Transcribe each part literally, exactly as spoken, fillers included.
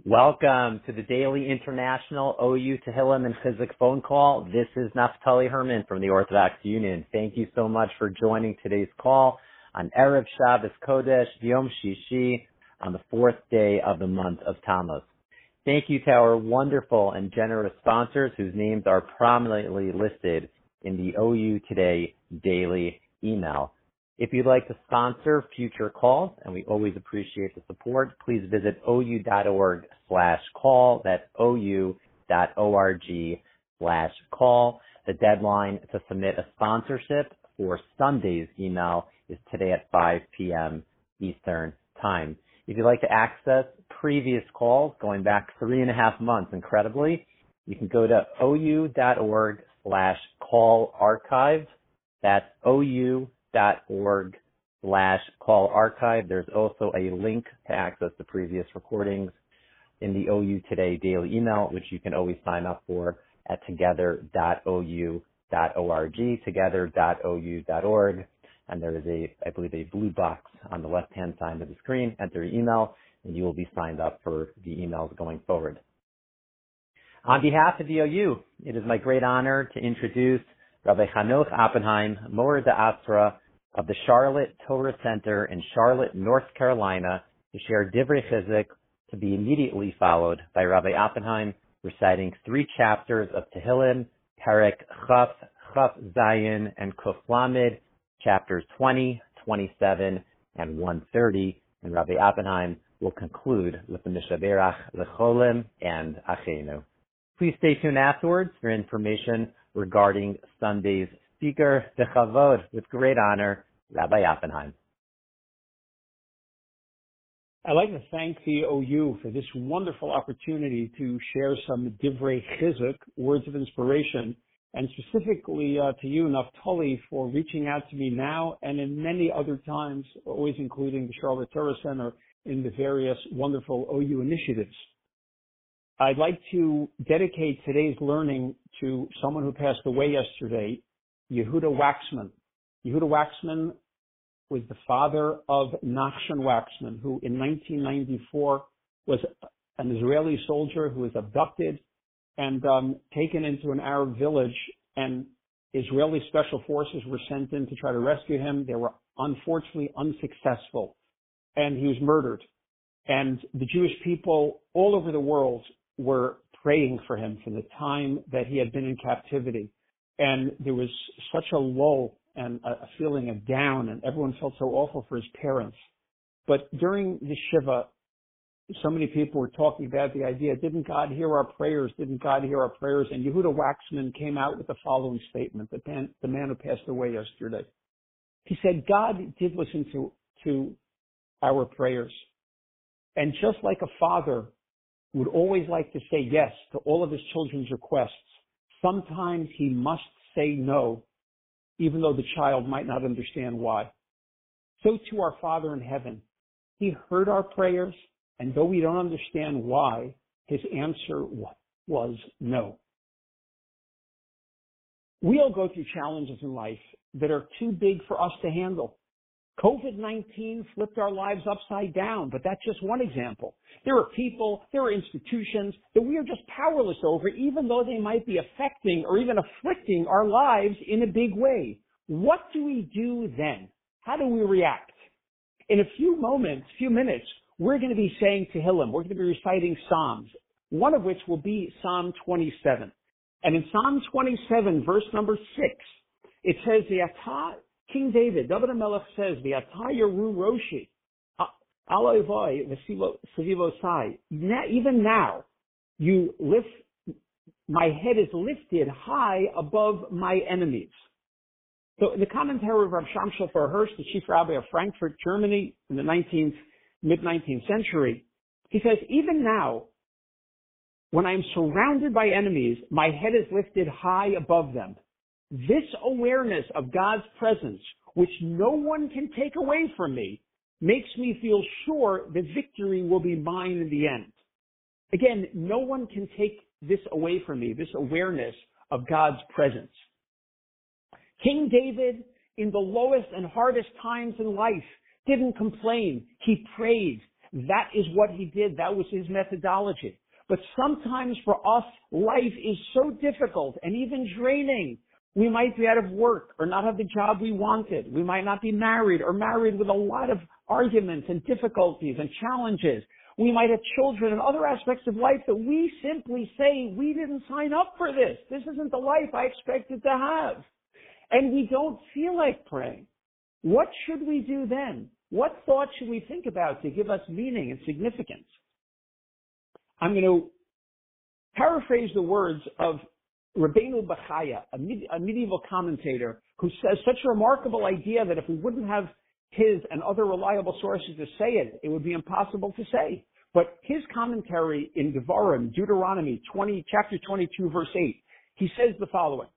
Welcome to the Daily International O U Tehillim and Chizuk phone call. This is Naftali Herman from the Orthodox Union. Thank you so much for joining today's call on Erev Shabbos Kodesh, Yom Shishi, on the fourth day of the month of Tammuz. Thank you to our wonderful and generous sponsors whose names are prominently listed in the O U Today daily email. If you'd like to sponsor future calls, and we always appreciate the support, please visit ou.org slash call. That's ou.org slash call. The deadline to submit a sponsorship for Sunday's email is today at five p.m. Eastern Time. If you'd like to access previous calls going back three and a half months, incredibly, you can go to ou.org slash call archive. That's ou.org slash call archive. There's also a link to access the previous recordings in the O U Today daily email, which you can always sign up for at together dot o u dot org, together dot o u dot org. And there is a, I believe, a blue box on the left-hand side of the screen. Enter your email, and you will be signed up for the emails going forward. On behalf of the O U, it is my great honor to introduce Rabbi Hanoch Oppenheim, Mor D'Asra of the Charlotte Torah Center in Charlotte, North Carolina, to share Divrei Chizuk, to be immediately followed by Rabbi Oppenheim reciting three chapters of Tehillim, Perek Chaf, Chaf Zayin, and Kuf Lamed, chapters twenty, twenty-seven, and one thirty, and Rabbi Oppenheim will conclude with the Mishaberach Lecholim and Achenu. Please stay tuned afterwards for information regarding Sunday's speaker, the Chavod, with great honor, Rabbi Oppenheim. I'd like to thank the O U for this wonderful opportunity to share some Divrei Chizuk, words of inspiration, and specifically uh, to you, Naftali, for reaching out to me now and in many other times, always including the Charlotte Torah Center in the various wonderful O U initiatives. I'd like to dedicate today's learning to someone who passed away yesterday, Yehuda Waxman. Yehuda Waxman was the father of Nachshon Waxman, who in nineteen ninety-four was an Israeli soldier who was abducted and um, taken into an Arab village, and Israeli special forces were sent in to try to rescue him. They were unfortunately unsuccessful, and he was murdered. And the Jewish people all over the world were praying for him from the time that he had been in captivity. And there was such a lull and a feeling of down, and everyone felt so awful for his parents. But during the Shiva, so many people were talking about the idea, didn't God hear our prayers? Didn't God hear our prayers? And Yehuda Waxman came out with the following statement, the man, the man who passed away yesterday. He said, God did listen to, to our prayers. And just like a father would always like to say yes to all of his children's requests, sometimes he must say no, even though the child might not understand why. So to our Father in heaven, he heard our prayers, and though we don't understand why, his answer was no. We all go through challenges in life that are too big for us to handle. COVID nineteen flipped our lives upside down, but that's just one example. There are people, there are institutions that we are just powerless over, even though they might be affecting or even afflicting our lives in a big way. What do we do then? How do we react? In a few moments, few minutes, we're going to be saying Tehillim. We're going to be reciting Psalms, one of which will be Psalm twenty-seven. And in Psalm twenty-seven, verse number six, it says, the Atah, King David, David HaMelech says, the Atah Yeru Roshi, Aloivoi, Vesivosai. Even now, you lift, my head is lifted high above my enemies. So in the commentary of Rav Sham Shofar Hirsch, the chief rabbi of Frankfurt, Germany, in the nineteenth, mid-nineteenth century, he says, even now, when I am surrounded by enemies, my head is lifted high above them. This awareness of God's presence, which no one can take away from me, makes me feel sure that victory will be mine in the end. Again, no one can take this away from me, this awareness of God's presence. King David, in the lowest and hardest times in life, didn't complain. He prayed. That is what he did. That was his methodology. But sometimes for us, life is so difficult and even draining. We might be out of work or not have the job we wanted. We might not be married or married with a lot of arguments and difficulties and challenges. We might have children and other aspects of life that we simply say, we didn't sign up for this. This isn't the life I expected to have. And we don't feel like praying. What should we do then? What thoughts should we think about to give us meaning and significance? I'm going to paraphrase the words of Rabbeinu Bachaya, a, med- a medieval commentator, who says such a remarkable idea that if we wouldn't have his and other reliable sources to say it, it would be impossible to say. But his commentary in Devarim, Deuteronomy twenty, chapter twenty-two, verse eight, he says the following: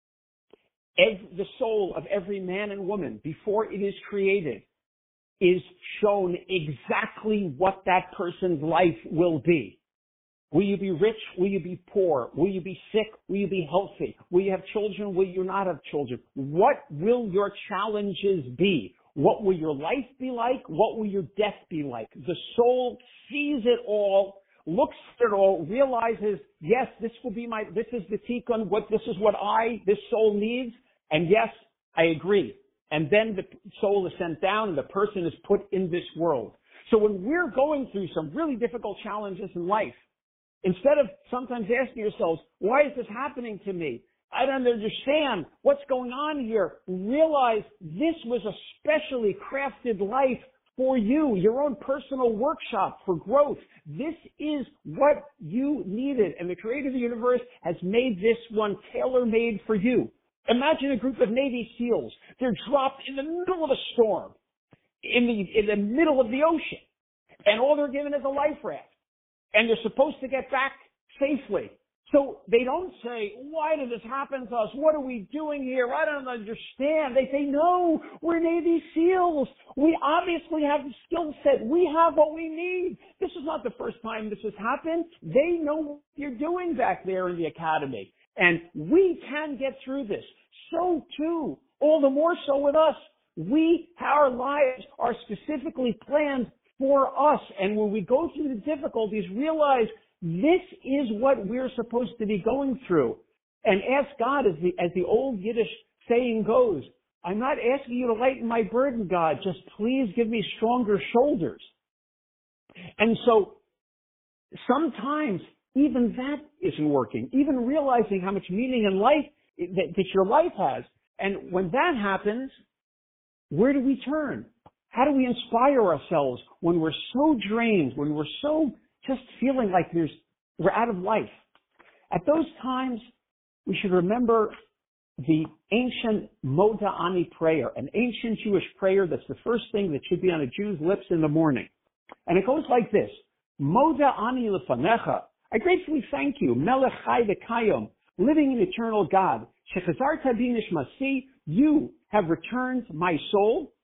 Ev- the soul of every man and woman, before it is created, is shown exactly what that person's life will be. Will you be rich? Will you be poor? Will you be sick? Will you be healthy? Will you have children? Will you not have children? What will your challenges be? What will your life be like? What will your death be like? The soul sees it all, looks at it all, realizes, yes, this will be my, this is the tikkun, what, this is what I, this soul needs, and yes, I agree. And then the soul is sent down and the person is put in this world. So when we're going through some really difficult challenges in life, instead of sometimes asking yourselves, why is this happening to me? I don't understand what's going on here. Realize this was a specially crafted life for you, your own personal workshop for growth. This is what you needed, and the Creator of the universe has made this one tailor-made for you. Imagine a group of Navy SEALs. They're dropped in the middle of a storm, in the, in the middle of the ocean, and all they're given is a life raft. And they're supposed to get back safely. So they don't say, why did this happen to us? What are we doing here? I don't understand. They say, no, we're Navy SEALs. We obviously have the skill set. We have what we need. This is not the first time this has happened. They know what you're doing back there in the academy. And we can get through this. So too, all the more so with us. We, our lives are specifically planned for us. And when we go through the difficulties, realize this is what we're supposed to be going through. And ask God, as the, as the old Yiddish saying goes, I'm not asking you to lighten my burden, God. Just please give me stronger shoulders. And so sometimes even that isn't working. Even realizing how much meaning in life that, that your life has. And when that happens, where do we turn? How do we inspire ourselves when we're so drained, when we're so just feeling like there's, we're out of life? At those times, we should remember the ancient Moda Ani prayer, an ancient Jewish prayer that's the first thing that should be on a Jew's lips in the morning. And it goes like this: Moda Ani lefanecha, I gratefully thank you, Melech Chai v'Kayom, living and eternal God, shechazarta bi nishmasi, you have returned my soul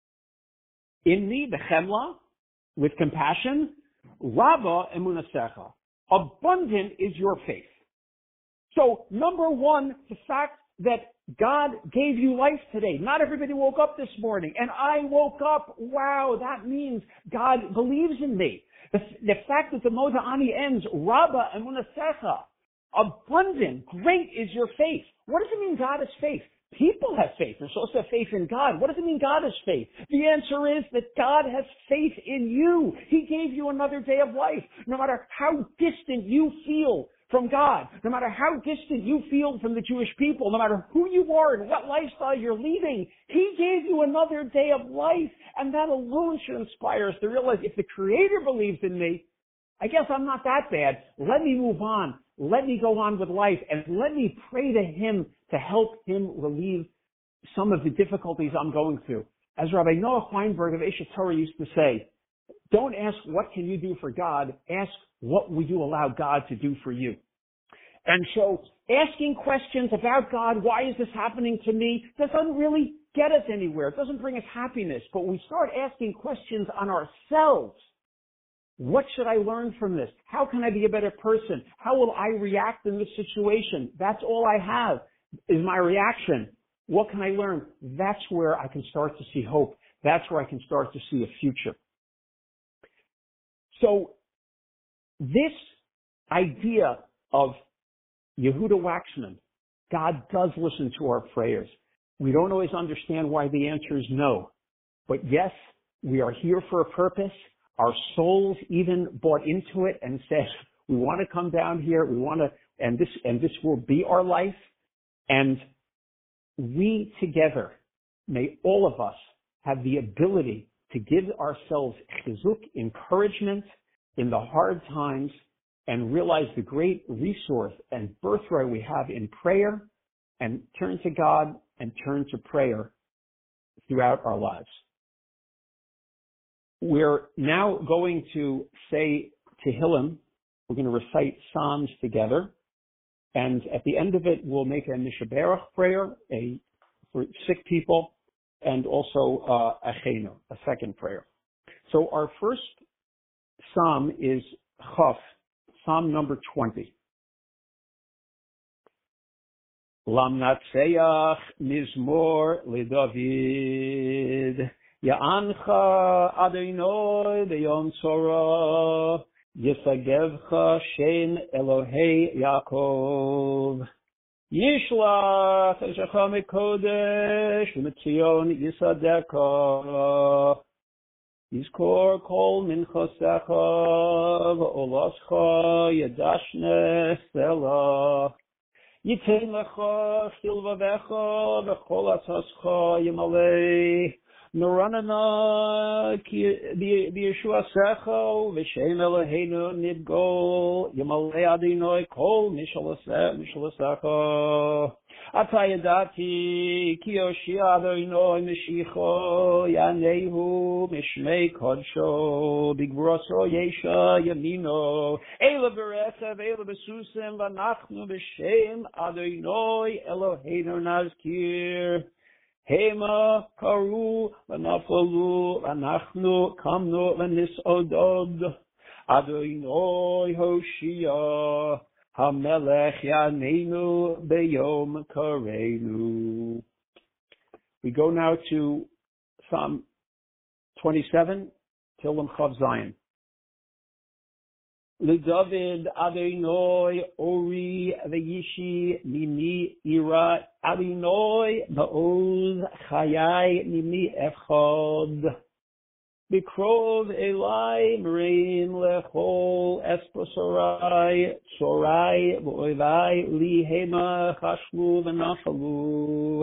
in me, bechemla, with compassion, Rabba emunasecha, abundant is your faith. So, number one, the fact that God gave you life today. Not everybody woke up this morning, and I woke up. Wow, that means God believes in me. The, the fact that the Moda Ani ends, Rabba emunasecha, abundant, great is your faith. What does it mean God has faith? People have faith. They're supposed to have faith in God. What does it mean God has faith? The answer is that God has faith in you. He gave you another day of life. No matter how distant you feel from God, no matter how distant you feel from the Jewish people, no matter who you are and what lifestyle you're leading, He gave you another day of life. And that alone should inspire us to realize, if the Creator believes in me, I guess I'm not that bad. Let me move on. Let me go on with life, and let me pray to Him to help Him relieve some of the difficulties I'm going through. As Rabbi Noah Weinberg of Eshet Torah used to say, don't ask what can you do for God, ask what will you allow God to do for you. And so asking questions about God, why is this happening to me, doesn't really get us anywhere. It doesn't bring us happiness. But when we start asking questions on ourselves, what should I learn from this? How can I be a better person? How will I react in this situation? That's all I have is my reaction. What can I learn? That's where I can start to see hope. That's where I can start to see a future. So this idea of Yehuda Waxman, God does listen to our prayers. We don't always understand why the answer is no. But yes, we are here for a purpose. Our souls even bought into it and said, we want to come down here, we want to, and this, and this will be our life. And we together, may all of us have the ability to give ourselves chizuk, encouragement in the hard times, and realize the great resource and birthright we have in prayer, and turn to God and turn to prayer throughout our lives. We're now going to say Tehillim. We're going to recite Psalms together. And at the end of it, we'll make a Mishaberach prayer, a, for sick people, and also uh, Achenu, a second prayer. So our first Psalm is Chaf, Psalm number twenty. Lamnatseach Mizmor LeDavid Ya'ancha Adonai B'yom Tzorah Yisagevcha Shem Elohei Yaakov Yishlach Eshecha Mekodesh U'Metzion Yisadeka Yizkor Kol Minchosecha V'Oloscha Yadashne Selah Yitein Lecha Chilvavecha V'Chol Atzascha Yimalei Noranana B'Yeshua Secha V'Shem Eloheinu Nidgol Yimalei Adonai Kol Mishalasecha Ata Yadati Ki Yoshia Adonai Meshicho Yanehu Mishmei Kodsho B'Gvuraso Yesha Yamino Eila B'Rechev Eila B'Susim V'Anachnu B'Shem Adonai Eloheinu Nazkir Hema Karu V'Nafalu V'Anachnu Kamnu V'Nisodod Adonai Hoshia HaMelech Yaneinu B'Yom Kareinu. We go now to Psalm twenty-seven, Tehillim Chav Zion. LeDavid Adonai Ori V'Yishi Mimi Ira Adonai Ma'oz Chayai Mimi Echad Bikrov Elai Merim Lechol Esposorai Sorai Voivai Li Hema Chashlu V'Nafalu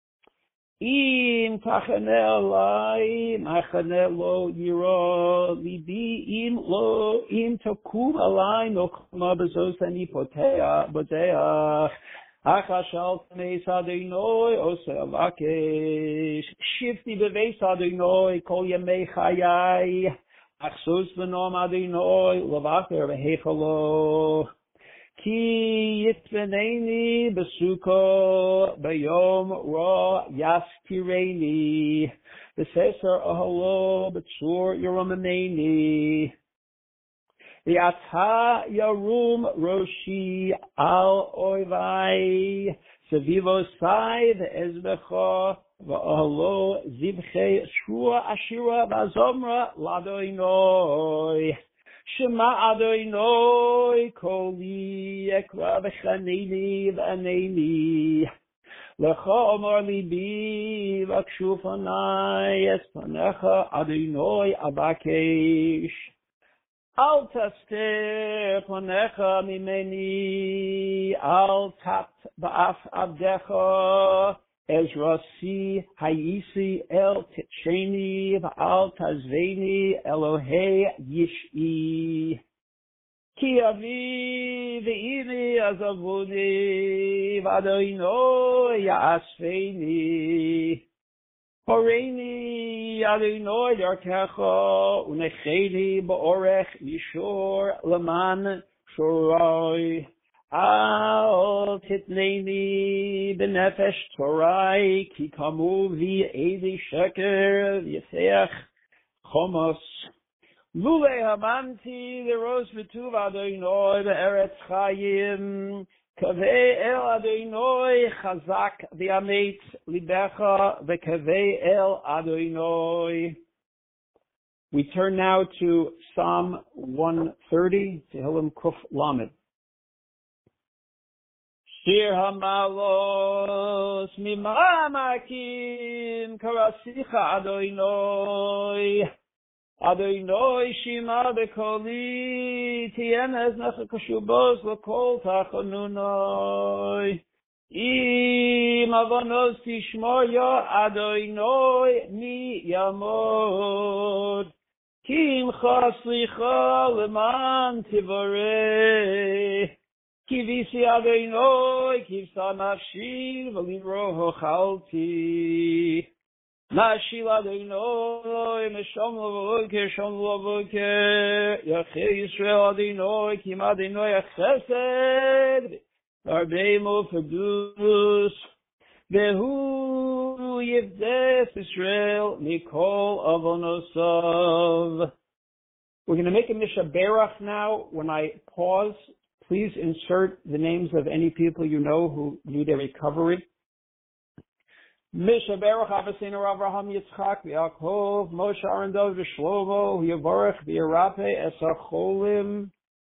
Im Tachane Elai Machane Lo Yira Libi Im Lo Im Takum Elai Nokma Bezos Ani Potea Boteach Achashal Meis Adonai Ose Avakesh Shifti Beveis Adonai Kol Yemei Chayai Achsus V'Nom Adonai Lavaker V'Hechalo Ki Yitveneni Besuko Bayom Ra Yaskireni Beseser Ahalo Betsur Yeromaneni Yata Yarum Roshi Al Oivai Sevivosai Ve'ezbecha Va'alo Zivche Shua Ashira Vazomra Ladoinoi Shema Adonai Koli Ekra V'Chaneni V'Aneni Lecha Omar Libi V'Akshu Fanai Espanecha Adonai Abakesh Al Taster Panecha Mimeni Al Tat Ba'af Abdecha Ezra Si Hayisi El Titsheni Va'al Tazveni Elohei Yish'i Ki Avi Ve'ini Azavuni V'Adonai Ya'asfeni Horeini Adonai Darkecha Unecheni Ba'orech Yishor Laman Shorai Al Titneni B'Nefesh Torai Ki Kamu V'Edi Sheker V'Yefeach Chomos Lule Hamanti L'Ros V'Tuv Adonai B'Eretz Chayim Kavei El Adonai Chazak V'Ametz Libecha V'Kavei El Adonai We turn now to Psalm one thirty, Tehillim Kuf Lamed. Shir hamalos mimamakim karasicha Adonai. Adonai shima bekoli tienes nechakashubos l'kol tachonunoi. Im avonos tishmoya Adonai mi yamod. Kim chaslicha leman tivoreh. Kivisi Adonai kivsa nafshi v'limro hochalti. Nashil Adonai meshom l'avoker shom l'avoker. Yachei Yisrael Adonai kim Adonai achesed. Arbeimu fedus. Vehu yivdes Yisrael mikol avonosav. We're going to make a mishaberach now. When I pause, please insert the names of any people you know who need a recovery. Mishaberach Avasinu Avraham Yitzchak V'Yaakov Moshe Aaron David Shlomo Yavarech V'Yarape Esacholim.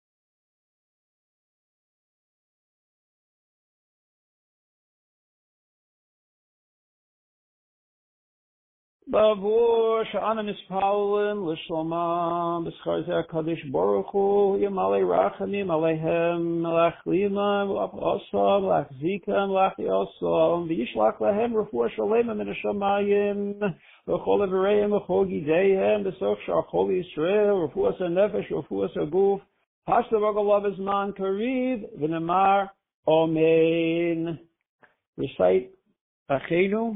Bavur Sha'ana Mispaulim L'Shlomam B'Schar Zeh HaKadosh Baruch Hu Yamalei Rachamim Aleihem Melech Lima Melech Osam Melech Zika Melech Yosam V'Yishlach Lehem Refuah Shalema Min HaShamayim V'Chol Avereim V'Chol Gideihem B'Soch Shar Chol Yisrael Refuah HaNefesh Refuah HaGuf Hashta V'Galav Zman Kariv V'Nemar Amen. Recite Achenu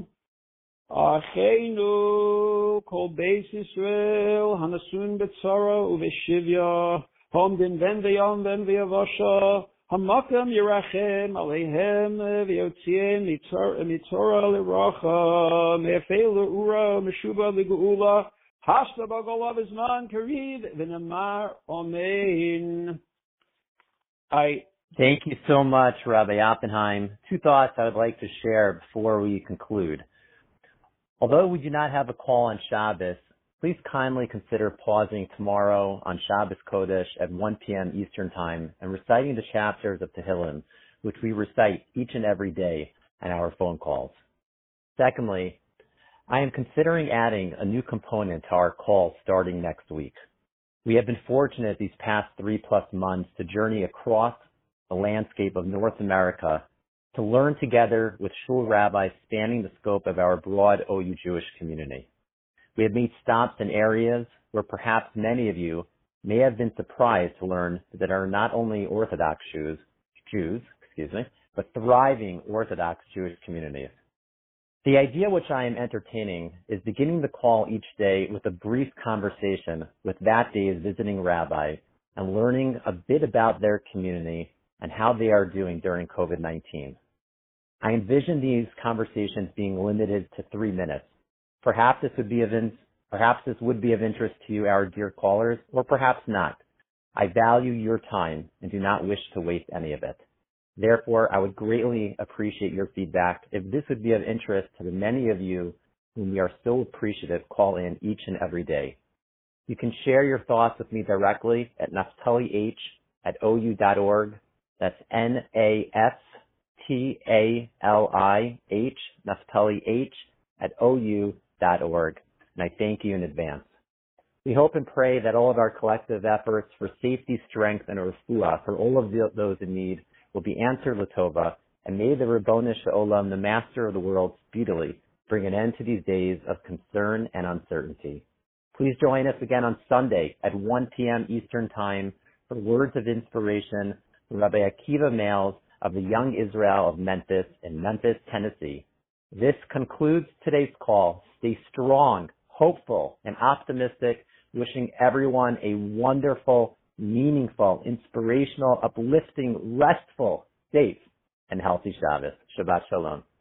Acheinu kol beis Yisrael hanasun betzara uveshivya homdin ven v'yom ven v'yavasha hamakam yirachem aleihem v'yotziem mitzora l'racha me'efei l'ura meshuba l'geula hashta b'golav zman kariv v'nemar amen. I Thank you so much, Rabbi Oppenheim. Two thoughts I would like to share before we conclude. Although we do not have a call on Shabbos, please kindly consider pausing tomorrow on Shabbos Kodesh at one p.m. Eastern Time and reciting the chapters of Tehillim, which we recite each and every day on our phone calls. Secondly, I am considering adding a new component to our call starting next week. We have been fortunate these past three plus months to journey across the landscape of North America to learn together with shul rabbis spanning the scope of our broad O U Jewish community. We have made stops in areas where perhaps many of you may have been surprised to learn that are not only Orthodox Jews, Jews, excuse me, but thriving Orthodox Jewish communities. The idea which I am entertaining is beginning the call each day with a brief conversation with that day's visiting rabbi and learning a bit about their community and how they are doing during COVID nineteen. I envision these conversations being limited to three minutes. Perhaps this would be of in, perhaps this would be of interest to you, our dear callers, or perhaps not. I value your time and do not wish to waste any of it. Therefore, I would greatly appreciate your feedback if this would be of interest to the many of you whom we are so appreciative call in each and every day. You can share your thoughts with me directly at naphtalih at O U dot org. That's N A F T A L I H, Naphtali H, at O U dot org. And I thank you in advance. We hope and pray that all of our collective efforts for safety, strength, and refuah for all of the, those in need will be answered Latova, and may the Ribono Shel Olam, the Master of the world, speedily bring an end to these days of concern and uncertainty. Please join us again on Sunday at one p.m. Eastern Time for words of inspiration from Rabbi Akiva Males of the Young Israel of Memphis in Memphis, Tennessee. This concludes today's call. Stay strong, hopeful, and optimistic, wishing everyone a wonderful, meaningful, inspirational, uplifting, restful, safe, and healthy Shabbos. Shabbat Shalom.